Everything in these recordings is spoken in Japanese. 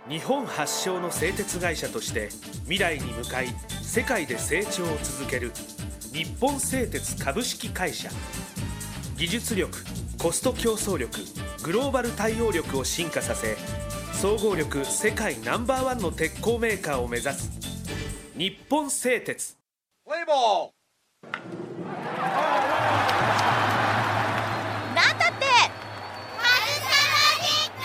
日本発祥の製鉄会社として未来に向かい世界で成長を続ける日本製鉄株式会社。技術力、コスト競争力、グローバル対応力を進化させ、総合力世界No.1の鉄鋼メーカーを目指す日本製鉄。 プレイボール。 なんだってカルサマジック。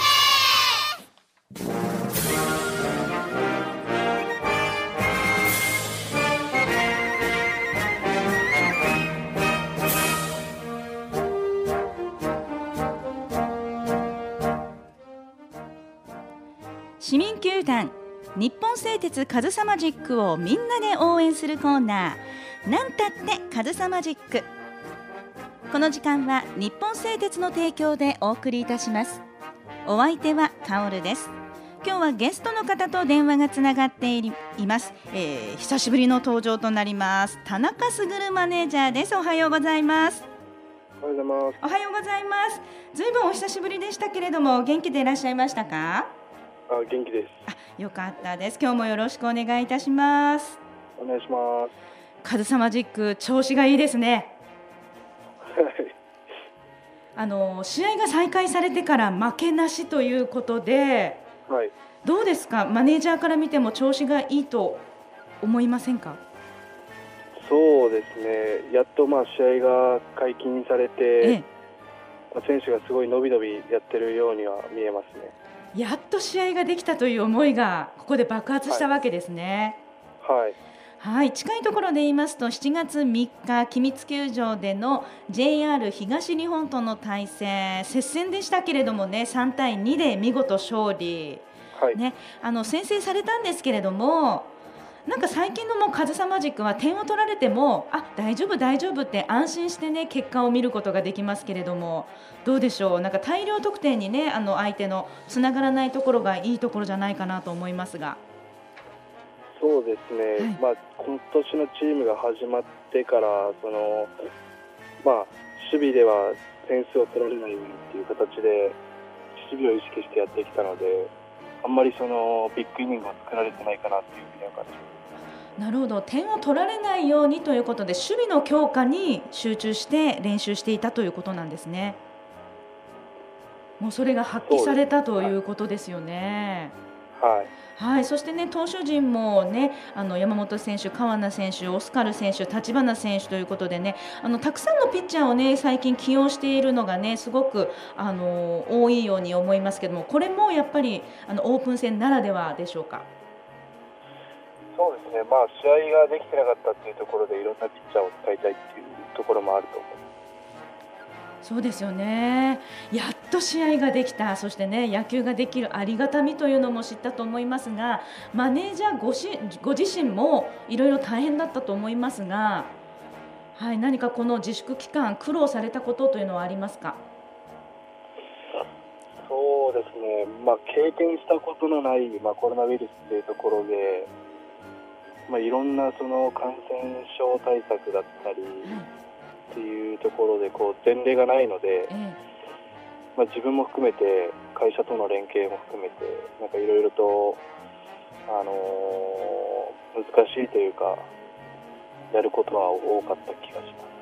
市民球団日本製鉄カズサマジックをみんなで応援するコーナー、なんたってカズサマジック。この時間は日本製鉄の提供でお送りいたします。お相手はカオルです。今日はゲストの方と電話がつながっています。久しぶりの登場となります田中卓マネージャーです。おはようございます。 おはようございます。 おはようございます。ずいぶんお久しぶりでしたけれども、元気でいらっしゃいましたか？ 元気です。 よかったです。今日もよろしくお願いいたします。 お願いします。 カズサマジック調子がいいですね。試合が再開されてから負けなしということで、 はい、 どうですか？マネージャーから見ても調子がいいと思いませんか？ そうですね、やっと試合が解禁されて、選手がすごい伸び伸びやってるようには見えますね。 やっと試合ができたという思いがここで爆発したわけですね。 はい、 はい、近いところで言いますと7月3日君津球場での JR 東日本との対戦、接戦でしたけれどもね、3対2で見事勝利、 はいね、先制されたんですけれども、なんか最近のもうカズサマジックは点を取られても大丈夫大丈夫って安心してね結果を見ることができますけれども、どうでしょう？なんか大量得点にね相手のつながらないところがいいところじゃないかなと思いますが。 そうですね、今年のチームが始まってから守備では点数を取られないようにっていう形で守備を意識してやってきたので、あんまりビッグイニングを作られてないかなっていうふうには感じます。 なるほど、点を取られないようにということで守備の強化に集中して練習していたということなんですね。もうそれが発揮されたということですよね。はい、そしてね投手陣もね山本選手、川名選手、オスカル選手、立花選手ということでねたくさんのピッチャーをね最近起用しているのがねすごく多いように思いますけども、これもやっぱりオープン戦ならではでしょうか？ そうですね、試合ができてなかったっていうところでいろんなピッチャーを使いたいっていうところもあると思います。 そうですよね。やっと試合ができた、そしてね野球ができるありがたみというのも知ったと思いますが、マネージャーご自身もいろいろ大変だったと思いますが、はい、何かこの自粛期間苦労されたことというのはありますか？ そうですね、経験したことのない、コロナウイルスというところで、いろんな感染症対策だったり、っていうところで前例がないので、自分も含めて会社との連携も含めていろいろと、難しいというかやることは多かった気がします。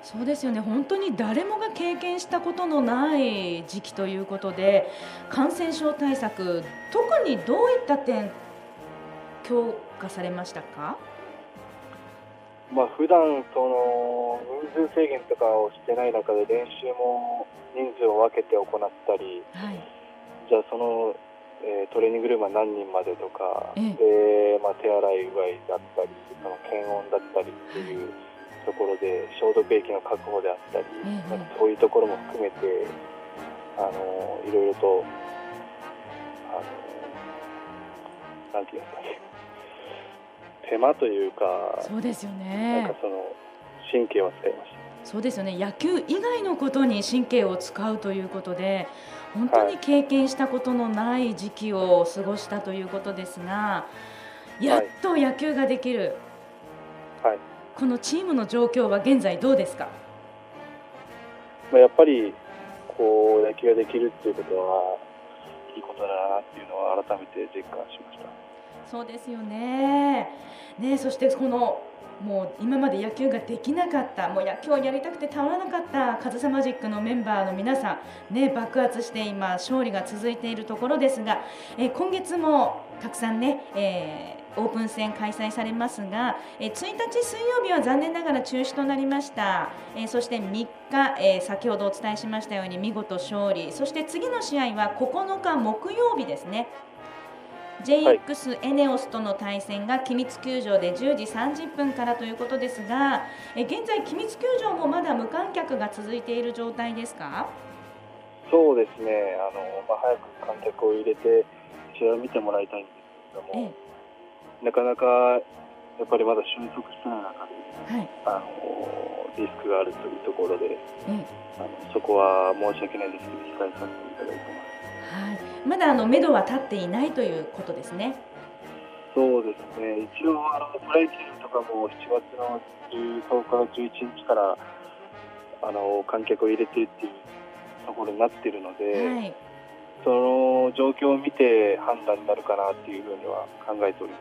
そうですよね、本当に誰もが経験したことのない時期ということで、感染症対策特にどういった点強化されましたか？ 普段人数制限とかをしてない中で練習も人数を分けて行ったり、じゃあトレーニングルームは何人までとか、で手洗い、うがいだったり検温だったりっていうところで消毒液の確保であったり、そういうところも含めていろいろとなんていうんですかね、手間というか、 そうですよね、 神経を使いました。 そうですよね、野球以外のことに神経を使うということで、本当に経験したことのない時期を過ごしたということですが、やっと野球ができる、このチームの状況は現在どうですか？ やっぱり野球ができるっていうことはいいことだなっていうのを改めて実感しました。 そうですよね。そしてもう今まで野球ができなかった、もう野球をやりたくてたまらなかったカズサマジックのメンバーの皆さん、爆発して今勝利が続いているところですが、今月もたくさんオープン戦開催されますが、1日水曜日は残念ながら中止となりました。そして3日、先ほどお伝えしましたように見事勝利、そして次の試合は9日木曜日ですね。JX エネオスとの対戦が君津球場で10時30分からということですが、現在君津球場もまだ無観客が続いている状態ですか？ そうですね、早く観客を入れて試合を見てもらいたいんですけれども、なかなかやっぱりまだ収束してない中で、リスクがあるというところで、そこは申し訳ないですけど控えさせていただいています。 まだ目処は立っていないということですね。 そうですね、一応プロ野球とかも7月の10日、11日から観客を入れてっていうところになっているので、その状況を見て判断になるかなっていうふうには考えております。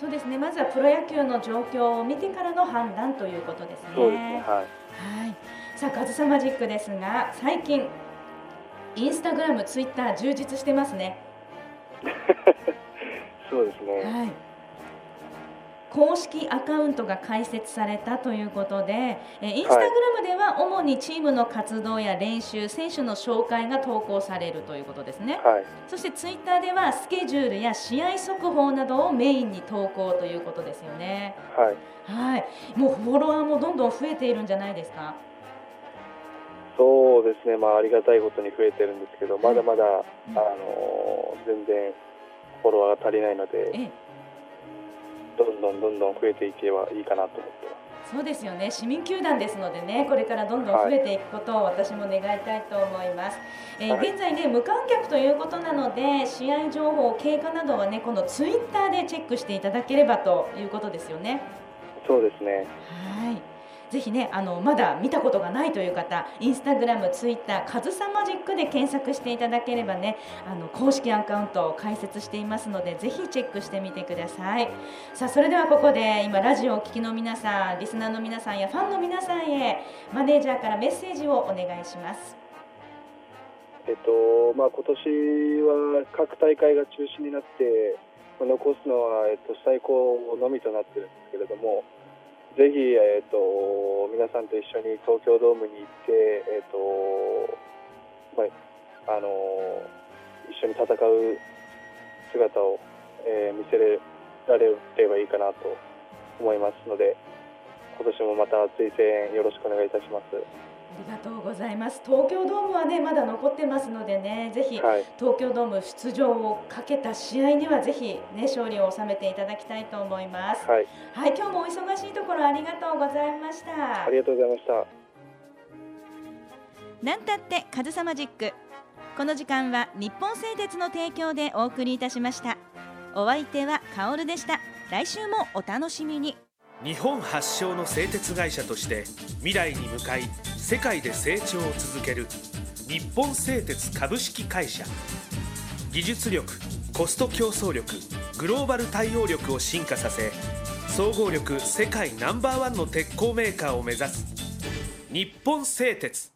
そうですね、まずはプロ野球の状況を見てからの判断ということですね。 そうですね、 さあカズサマジックですが、最近インスタグラム、ツイッター充実してますね。 そうですね、 公式アカウントが開設されたということで、インスタグラムでは主にチームの活動や練習、選手の紹介が投稿されるということですね。そしてツイッターではスケジュールや試合速報などをメインに投稿ということですよね。もうフォロワーもどんどん増えているんじゃないですか？ そうですね、ありがたいことに増えてるんですけど、まだまだ、全然フォロワーが足りないので、どんどん増えていけばいいかなと思ってます。 そうですよね、市民球団ですのでね、これからどんどん増えていくことを私も願いたいと思います。現在ね、無観客ということなので、試合情報、経過などはね、このツイッターでチェックしていただければということですよね。 そうですね。 ぜひね、まだ見たことがないという方、インスタグラム、ツイッター、カズサマジックで検索していただければね、公式アカウントを開設していますので、ぜひチェックしてみてください。さあ、それではここで今ラジオをお聞きの皆さん、リスナーの皆さんやファンの皆さんへマネージャーからメッセージをお願いします。 今年は各大会が中止になって残すのは、最高のみとなっているんですけれども、ぜひ、皆さんと一緒に東京ドームに行って、一緒に戦う姿を、見せられればいいかなと思いますので、今年もまた熱い声援よろしくお願いいたします。 ありがとうございます。東京ドームはね、まだ残ってますのでね、ぜひ東京ドーム出場をかけた試合にはぜひね、勝利を収めていただきたいと思います。今日もお忙しいところありがとうございました。 ありがとうございました。 なんたってカズサマジック。この時間は日本製鉄の提供でお送りいたしました。お相手はカオルでした。来週もお楽しみに。 日本発祥の製鉄会社として未来に向かい世界で成長を続ける日本製鉄株式会社。技術力、コスト競争力、グローバル対応力を進化させ、総合力世界ナンバーワンの鉄鋼メーカーを目指す日本製鉄。